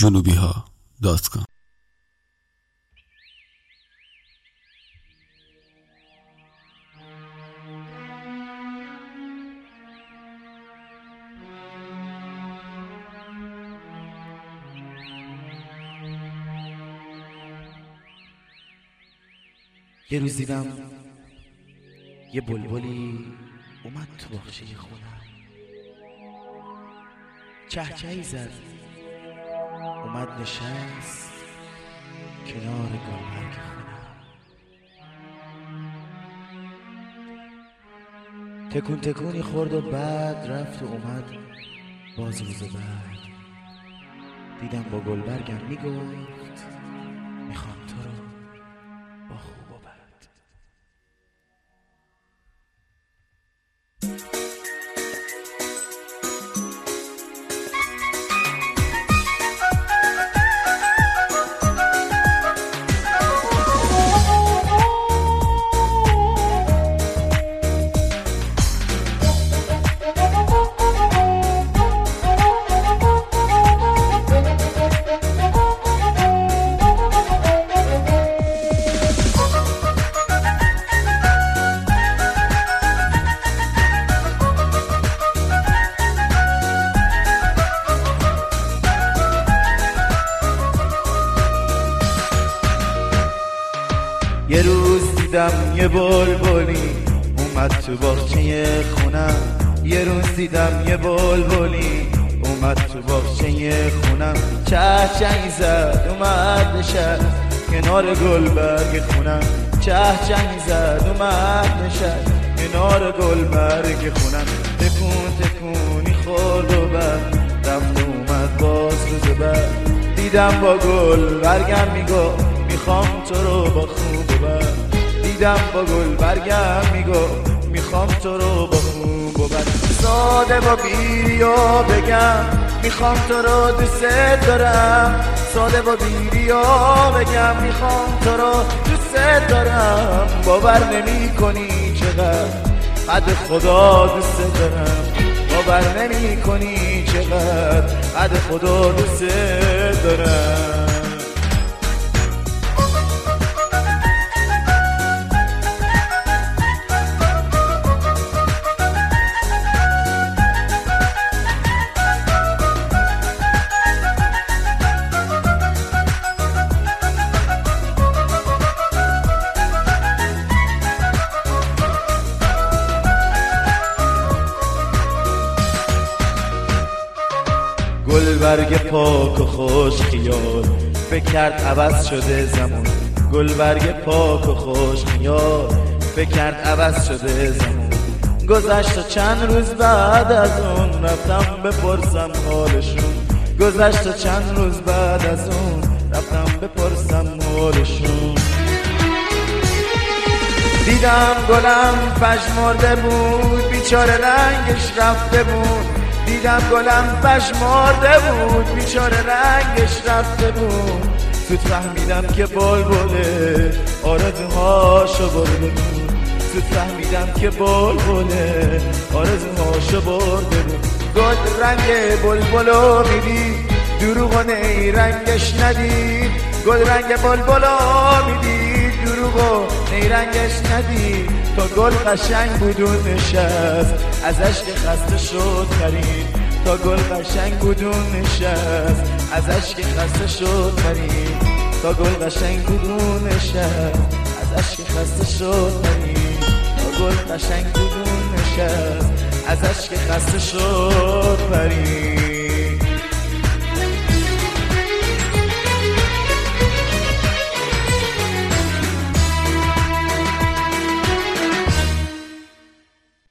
junubiha.com. یه روز دیدم یه بلبلی اومد تو باغچه خونم، چهچهی زد، اومد نشست کنار گلبرگ خونم. تکون تکونی خورد و بعد رفت و اومد باز روز بعد. دیدم با گلبرگم میگفت میخوام تو رو با خوب و بد. یه روز دیدم یه بلبلی اومد تو باغچه خونم. یه روز دیدم یه بلبلی اومد تو باغچه خونم. چهچهی زد اومد نشست کنار گلبرگ خونم. چهچهی زد اومد نشست کنار گلبرگ خونم. تکون تکونی خورد و بعد رفت و اومد باز روز بعد. دیدم با گلبرگم میگفت میخوام تو رو با خوب و بد. دیدم با گلبرگم میگفت میخوام تو رو با خوب و بد. ساده با بیریا بگم میخوام تو رو دوست دارم. ساده با بیریا بگم میخوام تو رو دوست دارم. باور نمی کنی چقدر قد خدا دوست دارم. باور نمی کنی چقدر قد خدا دوست دارم. گلبرگ پاک و خوش خیال فکر کرد عوض شده زمان. گلبرگ پاک و خوش خیال فکر کرد عوض شده زمان. گذشت و چند روز بعد از اون رفتم بپرسم حالشون. گذشت و چند روز بعد از اون رفتم بپرسم حالشون. دیدم گلم پژمرده بود بیچاره رنگش رفته بود. دیدم گلم پژمرده بود بیچاره رنگش رفته بود. زود فهمیدم که بلبله آرزوهاشو برده بود. زود فهمیدم که بلبله آرزوهاشو برده بود. گل رنگ بلبلو میدی دروغ و نیرنگش ندید. گل رنگ بلبلو میدی دروغ و نیرنگش ندید. تا گل قشنگ بود و نشست ازش که خسته شد خرید. تا گل قشنگ بود و نشست ازش که خسته شد خرید. تا گل قشنگ بود و نشست ازش که خسته شد خرید. تا گل قشنگ بود و نشست ازش که خسته شد خرید.